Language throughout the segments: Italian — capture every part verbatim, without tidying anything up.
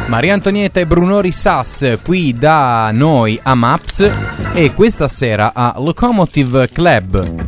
Maria Antonietta e Bruno Risas qui da noi a Maps e questa sera a Locomotive Club.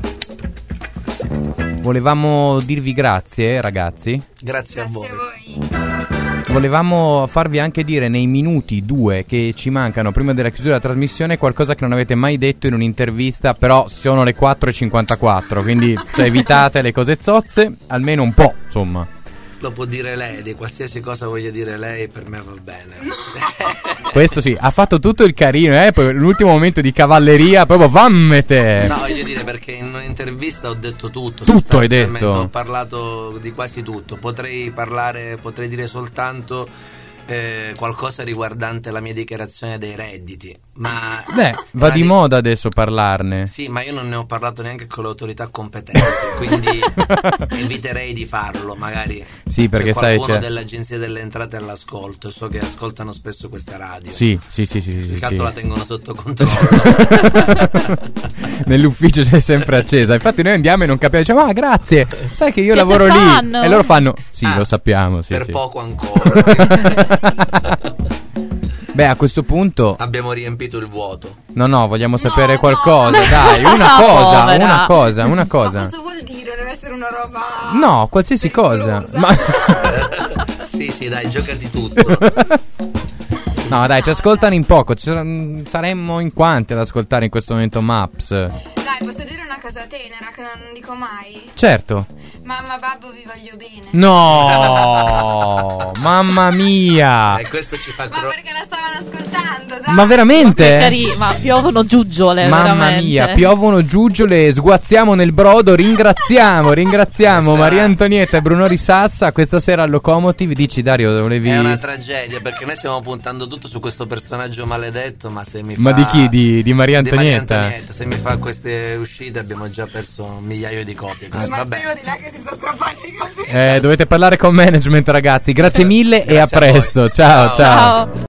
Volevamo dirvi grazie ragazzi. Grazie a voi. Grazie a voi. Volevamo farvi anche dire nei minuti due che ci mancano prima della chiusura della trasmissione qualcosa che non avete mai detto in un'intervista, però sono le quattro e cinquantaquattro, quindi evitate le cose zozze, almeno un po', insomma. Lo può dire lei, di qualsiasi cosa voglia dire lei per me va bene. Questo sì, ha fatto tutto il carino, eh? Poi l'ultimo momento di cavalleria, proprio vammete. No, voglio dire, perché in un'intervista ho detto tutto. Tutto hai detto. Ho parlato di quasi tutto. Potrei parlare, potrei dire soltanto eh, qualcosa riguardante la mia dichiarazione dei redditi. Ma beh, va di moda adesso parlarne. Sì, ma io non ne ho parlato neanche con le autorità competenti, quindi eviterei di farlo, magari. Sì, perché sai qualcuno c'è dell'Agenzia delle Entrate all'ascolto, so che ascoltano spesso questa radio. Sì, sì, sì, sì, sì, Più che sì. altro la tengono sotto controllo. Nell'ufficio c'è sempre accesa. Infatti noi andiamo e non capiamo, diciamo "Ah, grazie. Sai che io Che lavoro te lì". fanno? E loro fanno "Sì, Ah, lo sappiamo", sì, per sì. poco ancora. Beh, a questo punto Abbiamo riempito il vuoto. no, no, vogliamo sapere no. qualcosa, dai, una cosa, Povera. una cosa, una cosa. Ma cosa vuol dire? Deve essere una roba... No, qualsiasi cosa. pericolosa. Ma Sì, sì, dai, giocati tutto. no, dai, ci ascoltano in poco. Ci sar- saremmo in quanti ad ascoltare in questo momento Maps? Dai, posso dire una cosa tenera che non dico mai? Certo. Mamma, babbo, vi voglio bene. No, mamma mia. E questo ci fa Ma gro- perché la stavano ascoltando, dai. Ma veramente? Cari, ma piovono giuggiole. Mamma veramente. mia, piovono giuggiole, sguazziamo nel brodo, ringraziamo, ringraziamo Questa- Maria Antonietta e Bruno Risassa questa sera al Locomotive. Dici Dario, volevi... È una tragedia, perché noi stiamo puntando tutto su questo personaggio maledetto, ma se mi fa... Ma di chi? Di, di Maria Di Maria Antonietta? Antonietta. Se mi fa queste uscite abbiamo già perso un migliaio di copie. Così, Ma vabbè. Matteo di là che si sta strappando i capelli. Eh, dovete parlare con management ragazzi, grazie mille e a Grazie a voi. presto, ciao. ciao. Ciao.